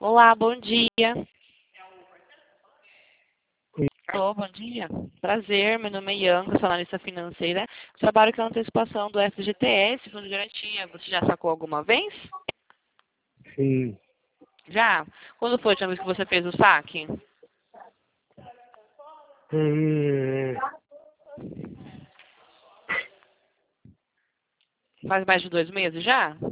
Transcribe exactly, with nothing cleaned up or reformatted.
Olá, bom dia. Alô, bom dia. Prazer, meu nome é Ianca, sou analista financeira. Trabalho com a antecipação do F G T S, Fundo de Garantia. Você já sacou alguma vez? Sim. Já? Quando foi a última vez que você fez o saque? Hum, Faz mais de dois meses já?